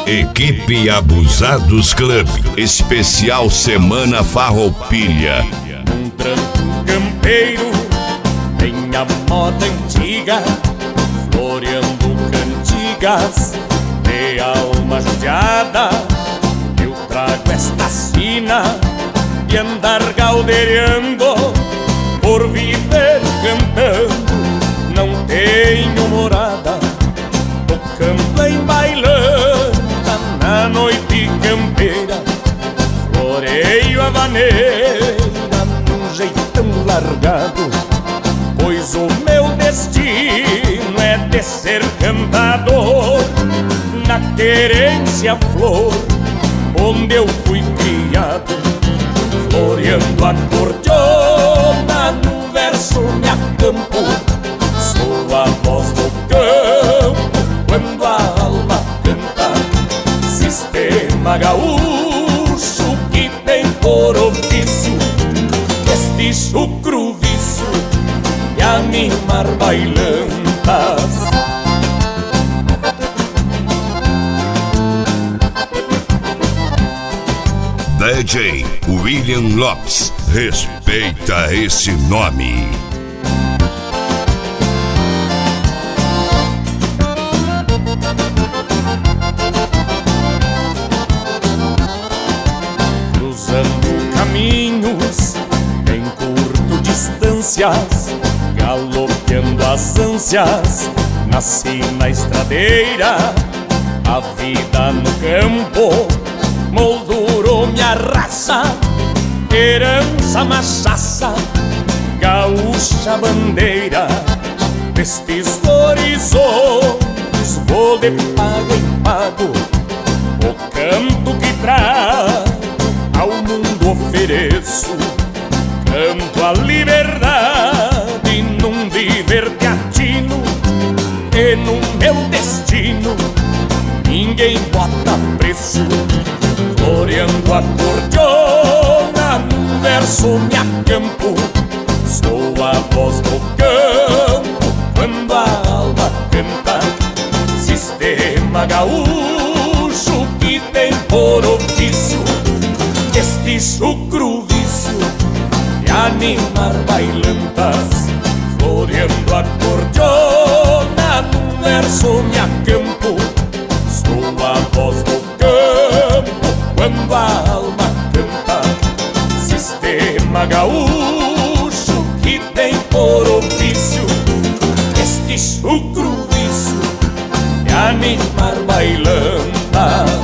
Equipe Abusados Club, especial Semana Farroupilha. Um tranco campeiro tem a moda antiga, floreando cantigas de alma judiada. Eu trago esta sina e andar galdeirando, por viver cantando, não tenho morada. Tocando em bailanta na noite campeira, floreio a vaneira num jeitão largado, pois o meu destino é de ser cantador na querência flor onde eu fui criado. Floreando a cordiona num verso me acampo, sou a voz do campo quando a alma canta. Sistema gaúcho que tem por ofício este chucro vício de animar bailantas. DJ William Lopes, respeita esse nome. Cruzando caminhos em curto distâncias, galopeando as ânsias, nasci na estradeira. A vida no campo moldurou minha raça, herança machaça, gaúcha bandeira. Destes horizontes vou de pago em pago, o canto que trago ao mundo ofereço. Canto a liberdade num viver teatino, e no meu destino ninguém bota preço. Floreando a cordiona num verso me acampo, sou a voz do campo quando a alma canta. Sistema gaúcho que tem por ofício este chucro vício de animar bailantas. Floreando a cordiona num verso me acampo, sou a voz do campo quando a alma canta. Sistema gaúcho que tem por ofício este chucro vício de animar bailantas.